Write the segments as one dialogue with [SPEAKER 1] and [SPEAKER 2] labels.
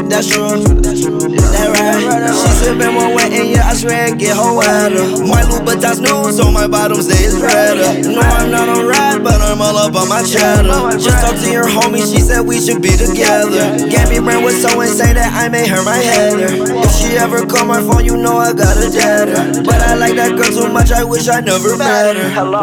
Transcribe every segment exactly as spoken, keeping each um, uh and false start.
[SPEAKER 1] That's true. That right. She sippin' one wet and yeah, I swear it get her wetter. My Louboutins new, so my bottoms they is redder. No, I'm not on ride, but I'm all up on my cheddar. Just talked to your homie, she said we should be together. Gabby Brand was so insane that I made her my header. If she ever call my phone, you know I got a deader. But I like that girl too much, I wish I never met her. Hello.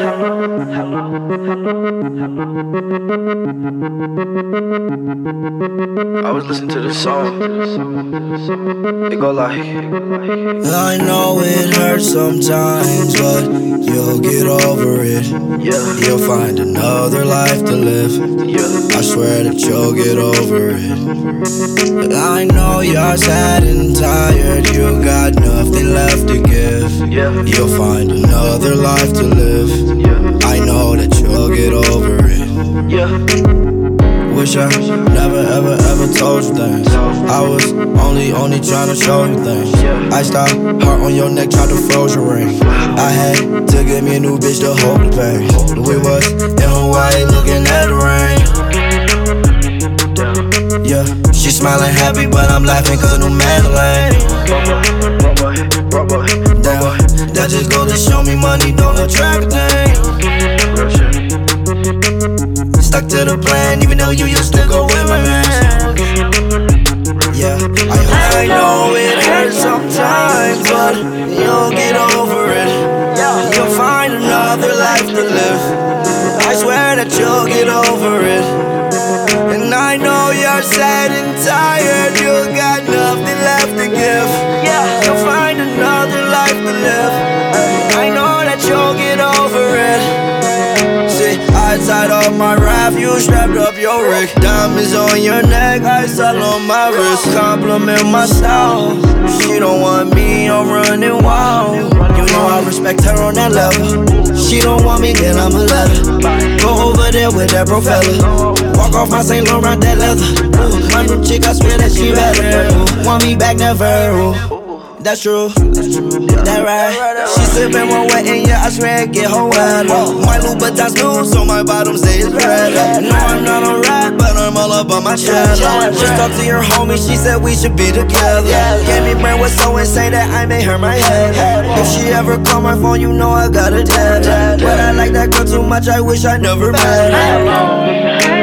[SPEAKER 2] I was listening to this song. It go like,
[SPEAKER 1] I know it hurts sometimes, but you'll get over it.
[SPEAKER 2] Yeah.
[SPEAKER 1] You'll find another life to live.
[SPEAKER 2] Yeah.
[SPEAKER 1] I swear that you'll get over it. I know you're sad and tired, you got nothing left to give.
[SPEAKER 2] Yeah.
[SPEAKER 1] You'll find another life to live.
[SPEAKER 2] Yeah.
[SPEAKER 1] I know that you'll get over it.
[SPEAKER 2] Yeah.
[SPEAKER 1] Wish I never ever ever told you things. I was only only trying to show you things. I stopped, heart on your neck, tried to froze your ring. I had to get me a new bitch to hold the pain. We was in Hawaii looking at the rain. Yeah, she smiling happy, but I'm laughing cause new Madeline. Damn, that just go to show me money don't attract a thing. Stuck to the plan, even though you used to go with my man. Yeah, I, I know it hurts sometimes, but you'll get over it. You'll find another life to live. I swear that you'll get over it. And I know you're sad and tired, you got nothing left to give. You'll find another life to live. I know that you'll get over it. I tied up my raft, you strapped up your rig. Diamonds on your neck, ice all on my wrist. Compliment my style, she don't want me, I'm running wild. You know I respect her on that level. She don't want me, then I'ma let her go over there with that bro fella. Walk off my Saint Laurent, that leather. Ooh, my new chick, I swear that she better. Ooh, want me back, never. Ooh. That's true, that right. She sippin' one wet and yeah, I swear it get her wetter. My Louboutins new, so my bottoms they is redder. No, I'm not on ride, but I'm all up on my cheddar. Just talked to your homie, she said we should be together. Gabby Brand was so insane that I made her my head. If she ever call my phone, you know I got a dead. But I like that girl too much, I wish I never met her.